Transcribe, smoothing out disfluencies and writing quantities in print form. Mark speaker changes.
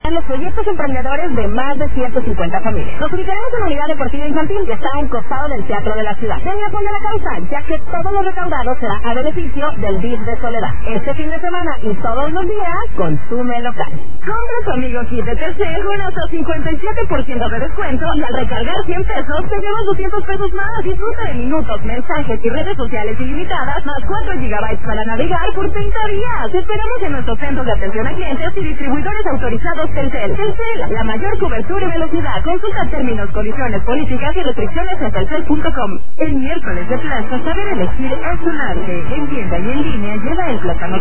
Speaker 1: En los proyectos emprendedores de más de 150 familias. Nos ubicaremos en la unidad deportiva infantil que está a un costado del Teatro de la Ciudad. Den apoyo a la causa, ya que todo lo recaudado será a beneficio del DIF de Soledad. Este fin de semana y todos los días, consume local. Compra tu amigo kit de Telcel con hasta 57% de descuento y al recargar 100 pesos te llevas 200 pesos más. Disfruta de minutos, mensajes y redes sociales ilimitadas más 4 gigabytes para navegar por 30 días. Te esperamos en nuestros centros de atención a clientes y distribuidores autorizados Telcel. Telcel, la mayor cobertura y velocidad. Consulta términos, condiciones, políticas y restricciones en telcel.com. El miércoles de plaza, saber elegir es un arte. En tienda y en línea, lleva el plátano